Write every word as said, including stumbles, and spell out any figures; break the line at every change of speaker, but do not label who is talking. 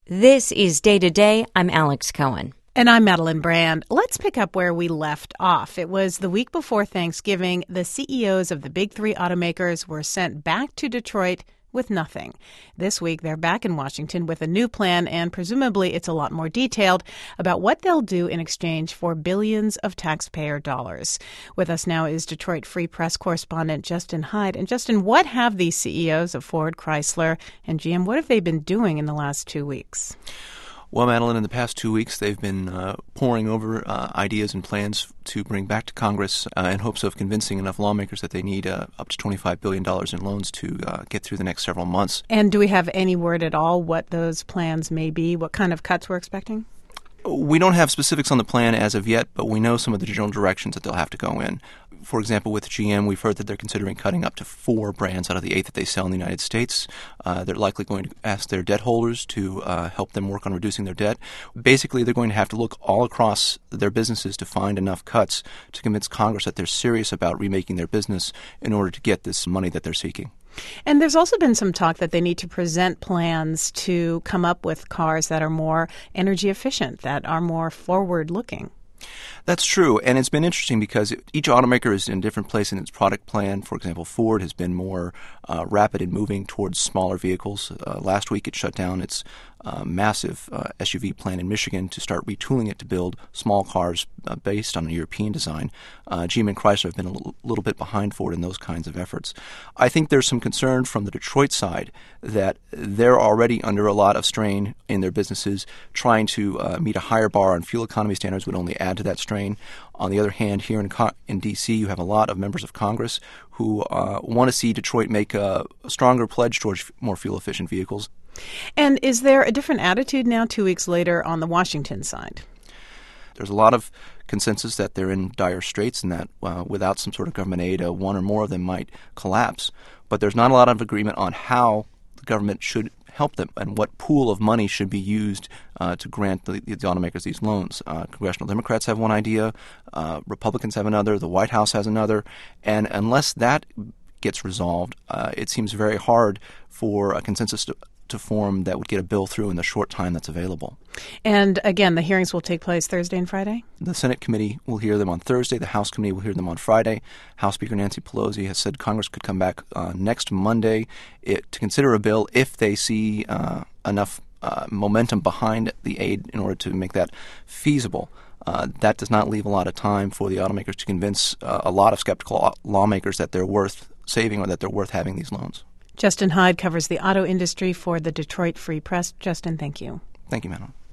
This is Day to Day. I'm Alex Cohen.
And I'm Madeline Brand. Let's pick up where we left off. It was the week before Thanksgiving. The C E Os of the big three automakers were sent back to Detroit with nothing. This week, they're back in Washington with a new plan, and presumably it's a lot more detailed about what they'll do in exchange for billions of taxpayer dollars. With us now is Detroit Free Press correspondent Justin Hyde. And Justin, what have these C E Os of Ford, Chrysler, and G M, what have they been doing in the last two weeks?
Well, Madeline, in the past two weeks, they've been uh, poring over uh, ideas and plans to bring back to Congress uh, in hopes of convincing enough lawmakers that they need uh, up to twenty-five billion dollars in loans to uh, get through the next several months.
And do we have any word at all what those plans may be? What kind of cuts we're expecting?
We don't have specifics on the plan as of yet, but we know some of the general directions that they'll have to go in. For example, with G M, we've heard that they're considering cutting up to four brands out of the eight that they sell in the United States. Uh, they're likely going to ask their debt holders to uh, help them work on reducing their debt. Basically, they're going to have to look all across their businesses to find enough cuts to convince Congress that they're serious about remaking their business in order to get this money that they're seeking.
And there's also been some talk that they need to present plans to come up with cars that are more energy efficient, that are more forward-looking.
That's true, and it's been interesting because each automaker is in a different place in its product plan. For example, Ford has been more uh, rapid in moving towards smaller vehicles. Uh, last week it shut down its uh, massive uh, S U V plant in Michigan to start retooling it to build small cars uh, based on a European design. Uh, G M and Chrysler have been a l- little bit behind Ford in those kinds of efforts. I think there's some concern from the Detroit side that they're already under a lot of strain in their businesses. Trying to uh, meet a higher bar on fuel economy standards would only add to that strain. On the other hand, here in Co- in D C, you have a lot of members of Congress who uh, want to see Detroit make a stronger pledge towards f- more fuel-efficient vehicles.
And is there a different attitude now, two weeks later, on the Washington side?
There's a lot of consensus that they're in dire straits and that uh, without some sort of government aid, uh, one or more of them might collapse. But there's not a lot of agreement on how the government should help them and what pool of money should be used uh, to grant the, the automakers these loans. Uh, Congressional Democrats have one idea, uh, Republicans have another, the White House has another, and unless that gets resolved, uh, it seems very hard for a consensus to, to form that would get a bill through in the short time that's available.
And again, the hearings will take place Thursday and Friday?
The Senate committee will hear them on Thursday. The House committee will hear them on Friday. House Speaker Nancy Pelosi has said Congress could come back uh, next Monday it, to consider a bill if they see uh, enough uh, momentum behind the aid in order to make that feasible. Uh, that does not leave a lot of time for the automakers to convince uh, a lot of skeptical lawmakers that they're worth saving or that they're worth having these loans.
Justin Hyde covers the auto industry for the Detroit Free Press. Justin, thank you.
Thank you, Madeline.